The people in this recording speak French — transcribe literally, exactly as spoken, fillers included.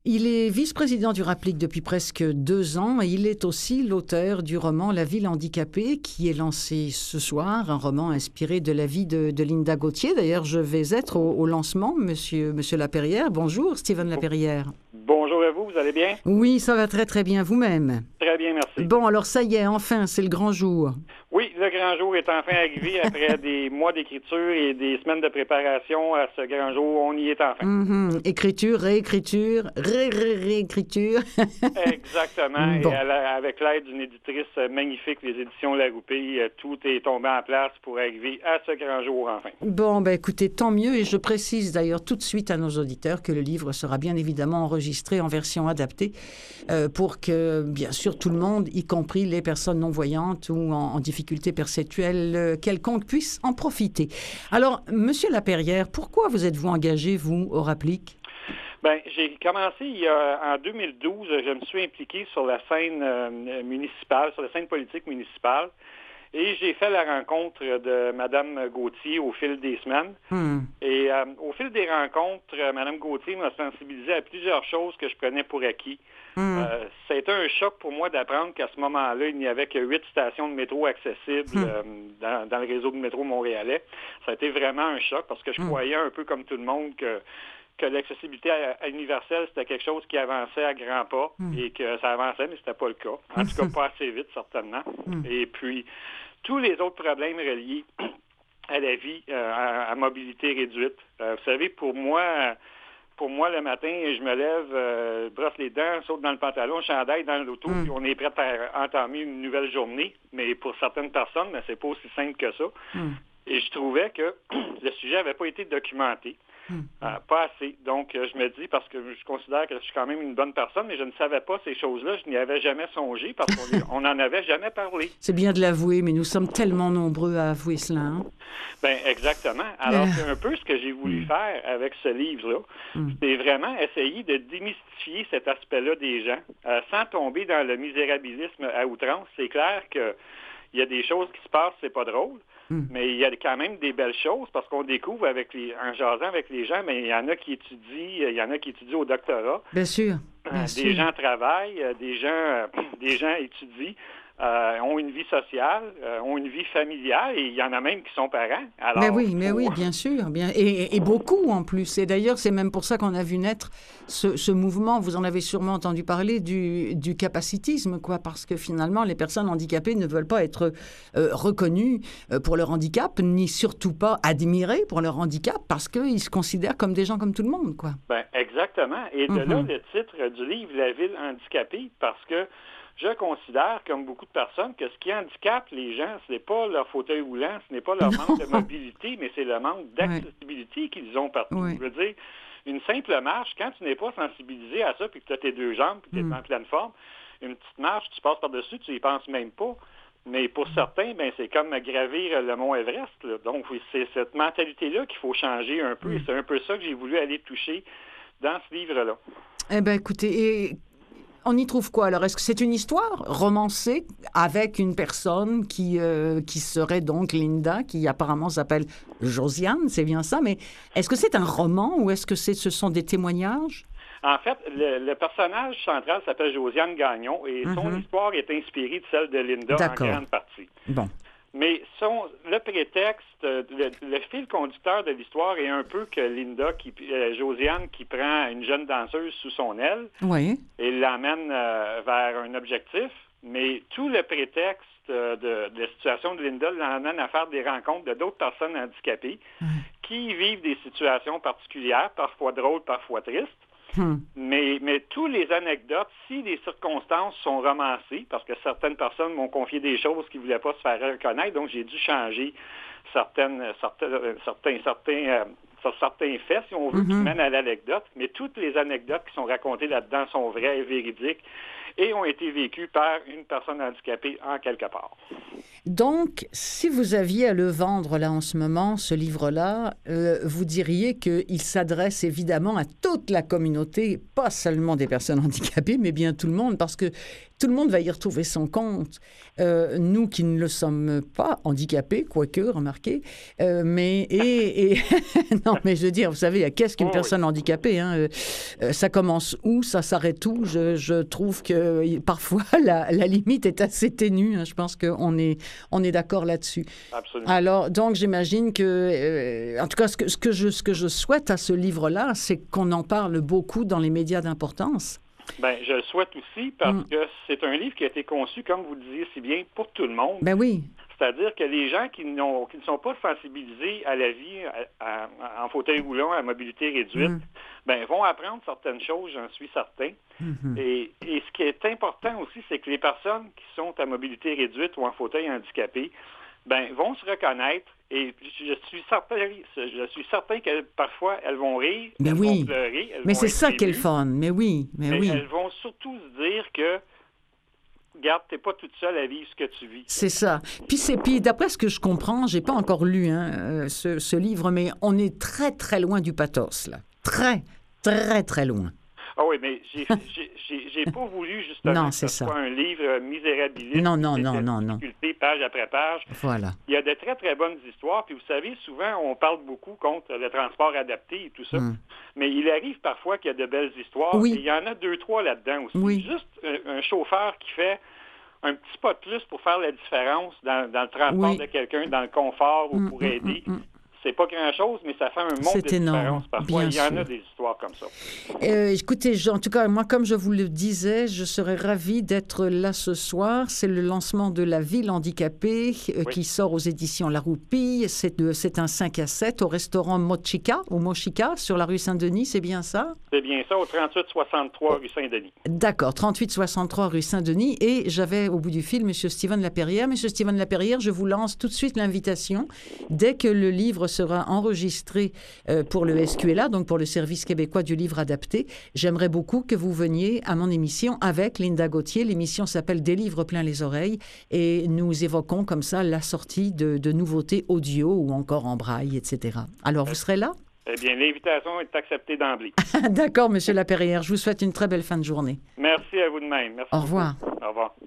Il est vice-président du RAPLIC depuis presque deux ans et il est aussi l'auteur du roman La ville handicapée qui est lancé ce soir, un roman inspiré de la vie de, de Linda Gauthier. D'ailleurs, je vais être au, au lancement, monsieur, monsieur Laperrière. Bonjour, Steven Laperrière. Bonjour à vous, vous allez bien? Oui, ça va très très bien, vous-même? Très bien, merci. Bon, alors ça y est, enfin, c'est le grand jour. Oui, le grand jour est enfin arrivé après des mois d'écriture et des semaines de préparation à ce grand jour. On y est enfin. Mm-hmm. Écriture, réécriture, ré-ré-réécriture. Exactement. Bon. Et à la, avec l'aide d'une éditrice magnifique, les éditions Laroupée, tout est tombé en place pour arriver à ce grand jour enfin. Bon, ben écoutez, tant mieux. Et je précise d'ailleurs tout de suite à nos auditeurs que le livre sera bien évidemment enregistré en version adaptée euh, pour que, bien sûr, tout le monde, y compris les personnes non-voyantes ou en, en difficulté perceptuelle euh, quelconque, puisse en profiter. Alors, monsieur Laperrière, pourquoi vous êtes-vous engagé, vous, au RAPLIC? Ben, j'ai commencé il y a, en deux mille douze, je me suis impliqué sur la scène euh, municipale, sur la scène politique municipale. Et j'ai fait la rencontre de Mme Gauthier au fil des semaines. Hmm. Et euh, au fil des rencontres, euh, Mme Gauthier m'a sensibilisé à plusieurs choses que je prenais pour acquis. Hmm. Euh, ça a été un choc pour moi d'apprendre qu'à ce moment-là, il n'y avait que huit stations de métro accessibles hmm. euh, dans, dans le réseau de métro montréalais. Ça a été vraiment un choc parce que je hmm. croyais un peu comme tout le monde que que l'accessibilité à, à universelle, c'était quelque chose qui avançait à grands pas mm. et que ça avançait, mais c'était pas le cas. En tout cas, pas assez vite, certainement. Mm. Et puis, tous les autres problèmes reliés à la vie, euh, à, à mobilité réduite. Euh, vous savez, pour moi, pour moi, le matin, je me lève, euh, brosse les dents, saute dans le pantalon, chandail dans l'auto, mm. puis on est prêt à entamer une nouvelle journée. Mais pour certaines personnes, ben, c'est pas aussi simple que ça. Mm. Et je trouvais que le sujet n'avait pas été documenté. Mmh. Euh, pas assez. Donc, euh, je me dis, parce que je considère que je suis quand même une bonne personne, mais je ne savais pas ces choses-là. Je n'y avais jamais songé parce qu'on n'en avait jamais parlé. C'est bien de l'avouer, mais nous sommes tellement nombreux à avouer cela. Hein? Bien, exactement. Alors, euh... c'est un peu ce que j'ai voulu mmh. faire avec ce livre-là. Mmh. C'est vraiment essayer de démystifier cet aspect-là des gens euh, sans tomber dans le misérabilisme à outrance. C'est clair qu'il y a des choses qui se passent, c'est pas drôle. Mm. Mais il y a quand même des belles choses parce qu'on découvre avec les, en jasant avec les gens, mais il y en a qui étudient, il y en a qui étudient au doctorat. Bien sûr. Bien euh, sûr. Des gens travaillent, des gens, euh, des gens étudient, euh, ont une vie sociale, euh, ont une vie familiale et il y en a même qui sont parents. Alors, mais oui, mais pour... oui, bien sûr. Bien... Et, et beaucoup en plus. Et d'ailleurs, c'est même pour ça qu'on a vu naître ce, ce mouvement, vous en avez sûrement entendu parler, du, du capacitisme, quoi, parce que finalement, les personnes handicapées ne veulent pas être euh, reconnues euh, pour leur handicap, ni surtout pas admirées pour leur handicap, parce qu'ils se considèrent comme des gens comme tout le monde, quoi. Ben, exactement. Et de mm-hmm. là, le titre du livre, La ville handicapée, parce que je considère, comme beaucoup de personnes, que ce qui handicape les gens, ce n'est pas leur fauteuil roulant, ce n'est pas leur non. manque de mobilité, mais c'est le manque d'accessibilité oui. qu'ils ont partout. Oui. Je veux dire, une simple marche, quand tu n'es pas sensibilisé à ça, puis que tu as tes deux jambes, puis que tu es mm. en pleine forme, une petite marche, tu passes par-dessus, tu n'y penses même pas. Mais pour certains, ben c'est comme gravir le mont Everest. Là. Donc, c'est cette mentalité-là qu'il faut changer un peu, mm. et c'est un peu ça que j'ai voulu aller toucher dans ce livre-là. Eh bien, écoutez, et... on y trouve quoi alors? Est-ce que c'est une histoire romancée avec une personne qui, euh, qui serait donc Linda, qui apparemment s'appelle Josiane, c'est bien ça, mais est-ce que c'est un roman ou est-ce que c'est, ce sont des témoignages? En fait, le, le personnage central s'appelle Josiane Gagnon et mm-hmm. son histoire est inspirée de celle de Linda D'accord. en grande partie. Bon. Mais son, le prétexte, le, le fil conducteur de l'histoire est un peu que Linda, qui, euh, Josiane, qui prend une jeune danseuse sous son aile oui. et l'amène euh, vers un objectif, mais tout le prétexte euh, de, de la situation de Linda l'amène à faire des rencontres de d'autres personnes handicapées mmh. qui vivent des situations particulières, parfois drôles, parfois tristes. Hmm. Mais, mais tous les anecdotes, si les circonstances sont romancées, parce que certaines personnes m'ont confié des choses qu'ils ne voulaient pas se faire reconnaître, donc j'ai dû changer certaines, certains, certains, certains, euh, certains faits, si on veut, mm-hmm. qui mènent à l'anecdote, mais toutes les anecdotes qui sont racontées là-dedans sont vraies et véridiques et ont été vécues par une personne handicapée en quelque part. Donc, si vous aviez à le vendre là en ce moment, ce livre-là, euh, vous diriez qu'il s'adresse évidemment à toute la communauté, pas seulement des personnes handicapées, mais bien tout le monde, parce que tout le monde va y retrouver son compte. Euh, nous qui ne le sommes pas handicapés, quoique, remarquez, euh, mais et, et non, non, mais je veux dire, vous savez, qu'est-ce qu'une Oh, personne oui. handicapée, hein? Euh, euh, ça commence où, ça s'arrête où? Je, je trouve que euh, parfois, la, la limite est assez ténue. Hein. Je pense qu'on est, on est d'accord là-dessus. Absolument. Alors, donc, j'imagine que, euh, en tout cas, ce que, ce, que je, ce que je souhaite à ce livre-là, c'est qu'on en parle beaucoup dans les médias d'importance. Ben, je le souhaite aussi parce Mm. que c'est un livre qui a été conçu, comme vous le disiez si bien, pour tout le monde. Ben oui. C'est-à-dire que les gens qui, n'ont, qui ne sont pas sensibilisés à la vie à- à- en fauteuil roulant, à mobilité réduite, Mm. ben, vont apprendre certaines choses, j'en suis certain. Mhm. Et, et ce qui est important aussi, c'est que les personnes qui sont à mobilité réduite ou en fauteuil handicapé, ben, vont se reconnaître. Et je suis certain, je suis certain que parfois elles vont rire, Ben elles oui. vont pleurer, elles Mais vont c'est être ça qui est le émues, fun. Mais oui, mais, mais oui. elles vont surtout se dire que, regarde, t'es pas toute seule à vivre ce que tu vis. C'est ça. Puis, c'est, puis d'après ce que je comprends, j'ai pas encore lu hein, euh, ce, ce livre, mais on est très, très loin du pathos, là. Très, très, très loin. Ah oui, mais j'ai, j'ai, j'ai, j'ai pas voulu justement Non, que c'est ce ça. soit un livre misérabiliste. Non, non, qui non, fait non, non. difficulté page après page. Voilà. Il y a de très, très bonnes histoires. Puis vous savez, souvent, on parle beaucoup contre le transport adapté et tout ça. Mm. Mais il arrive parfois qu'il y a de belles histoires. Oui. Et il y en a deux, trois là-dedans aussi. Oui. Juste un, un chauffeur qui fait un petit pas de plus pour faire la différence dans, dans le transport Oui. de quelqu'un, dans le confort ou Mm, pour mm, aider. mm, mm. C'est pas grand-chose, mais ça fait un monde C'est de énorme, différence parfois. bien Il y en sûr. a des histoires comme ça. Euh, écoutez, je- en tout cas, moi, comme je vous le disais, je serais ravie d'être là ce soir. C'est le lancement de La Ville handicapée euh, Oui. qui sort aux éditions La Roupille. C'est, de- c'est un cinq à sept au restaurant Mochica, ou Mochica, sur la rue Saint-Denis, c'est bien ça? C'est bien ça, au trente-huit soixante-trois rue Saint-Denis. D'accord, trente-huit soixante-trois rue Saint-Denis. Et j'avais au bout du fil M. Steven Laperrière. M. Steven Laperrière, je vous lance tout de suite l'invitation. Dès que le livre sera enregistré euh, pour le S Q L A, donc pour le Service québécois du livre adapté, j'aimerais beaucoup que vous veniez à mon émission avec Linda Gauthier. L'émission s'appelle Des livres plein les oreilles et nous évoquons comme ça la sortie de, de nouveautés audio ou encore en braille, et cetera. Alors, vous serez là? Eh bien, l'invitation est acceptée d'emblée. D'accord, M. Laperrière. Je vous souhaite une très belle fin de journée. Merci à vous de même. Merci Au revoir. beaucoup. Au revoir.